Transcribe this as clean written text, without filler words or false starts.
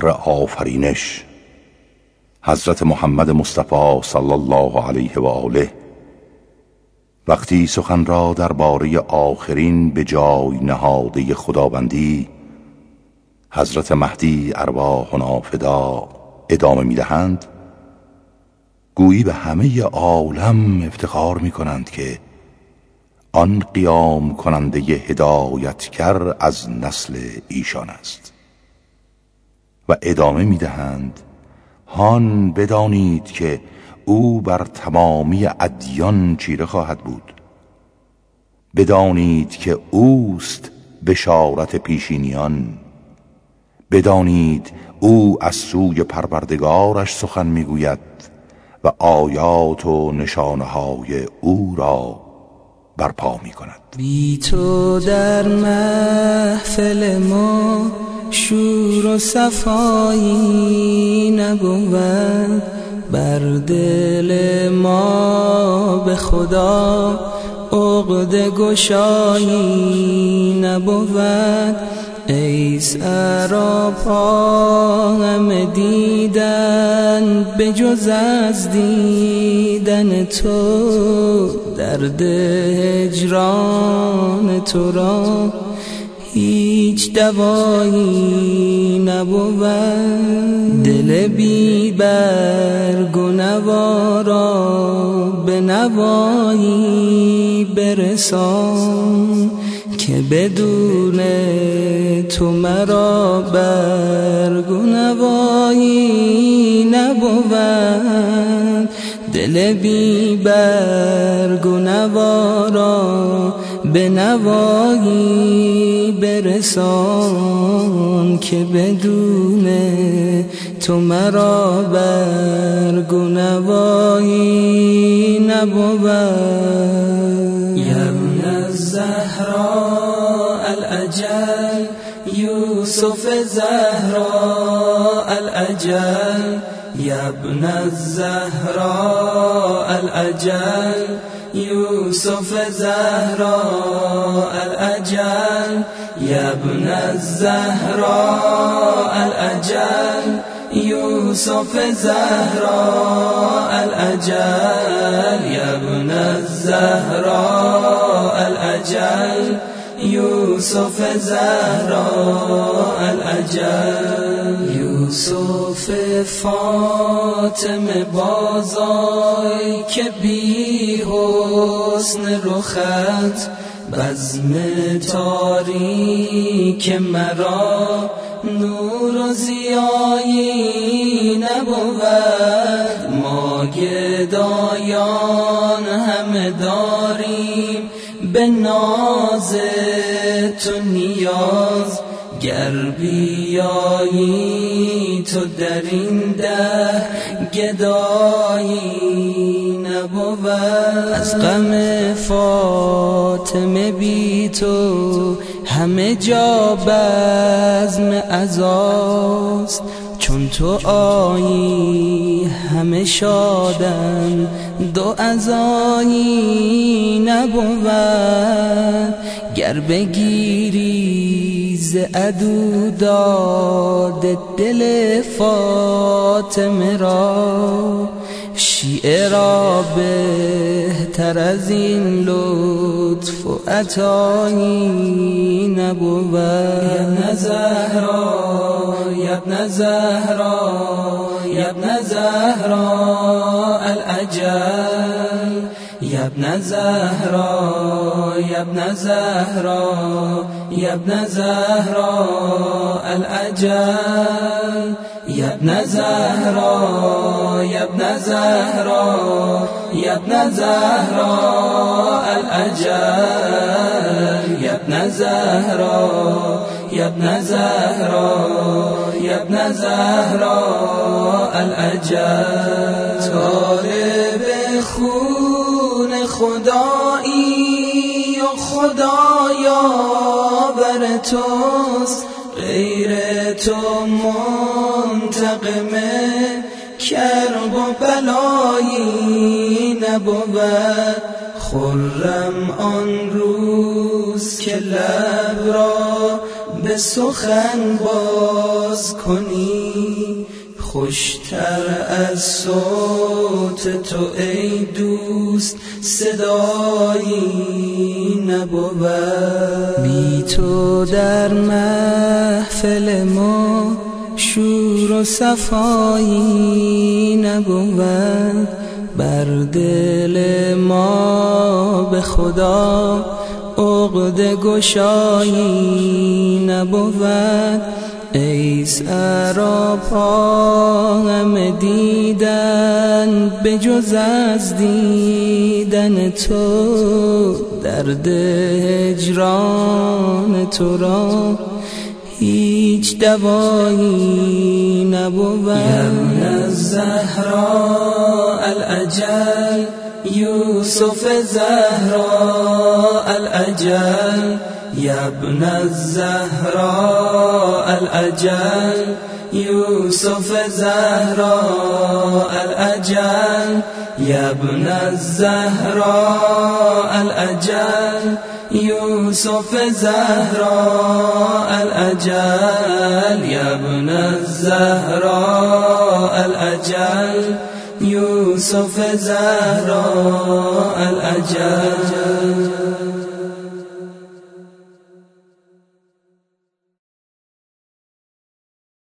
فخر آفرینش حضرت محمد مصطفی صلی الله علیه و آله وقتی سخن را درباره آخرین به جای نهاده خداوندی حضرت مهدی ارواحنا فدا ادامه می‌دهند، گویی به همه عالم افتخار می‌کنند که آن قیام کننده هدایتگر از نسل ایشان است و ادامه می‌دهند هان بدانید که او بر تمامی ادیان چیره خواهد بود. بدانید که اوست بشارت پیشینیان. بدانید او از سوی پروردگارش سخن میگوید و آیات و نشانهای او را برپا میکند. بی تو در محفل ما شور و صفایی نبود، بر دل ما به خدا عقده گشایی نبود. ای سراپا همه دیدن به جز از دیدن تو، درد هجران تو را هیچ دوایی نبود. دل بی برگ و نوا را به نوایی برسان که بدون تو مرا برگ و نوایی نبود. دل بی برگ و نوا را به نوایی برسان که بدون تو مرا برگ و نوایی نبود. یا ابن الزهراء الاجل یوسف زهراء الاجل، یا ابن الزهراء الاجل یوسف زهراء الاجل، یا ابن الزهراء الاجل یوسف زهراء الاجل، یا ابن الزهراء الاجل یوسف زهراء الاجل. یوسف فاطمه بازای که بی حسن رخت بزم تاریک مرا نور و ضیایی نبود. ما گدایان همه داریم به ناز تو نیاز، گر بیایی تو در این ده گدایی نبود. از غم فاطمه بی تو همه جا بزم عزاست، چون تو آیی همه شادن دو عزایی نبود. گر بگیری ز عدو داد دل فاطمه را، شیعه را بهتر از این لطف و عطایی نبود. یا ابن زهرا، یا ابن زهرا، یا ابن زهرا الاجل، یا ابن زهرا، یا ابن زهرا، یا ابن زهرا الاجل، یا ابن زهرا، یا ابن زهرا، یا ابن زهرا الاجل، یا ابن زهرا، یا ابن زهرا، یا ابن زهرا الاجل. طالب خون خدایی و خدایا بر توست، غیر تو منتقم کرب و بلایی نبود. خرم آن روز که لب را به به سخن باز کنی، خوشتر از صوت تو ای دوست صدایی نبود. بی تو در محفل ما شور و صفایی نبود. بر دل ما به خدا عقده گشایی نبود. ای سراپا همه دیدن به جز از دیدن تو، درد هجران تو را هیچ دوایی نبود. یا ابن الزهراء الاجل یوسف زهراء الاجل، یا ابن الزهراء الاجل یوسف زهراء الاجل، یا ابن الزهراء الاجل یوسف زهراء الاجل، یا ابن الزهراء الاجل یوسف زهراء الاجل.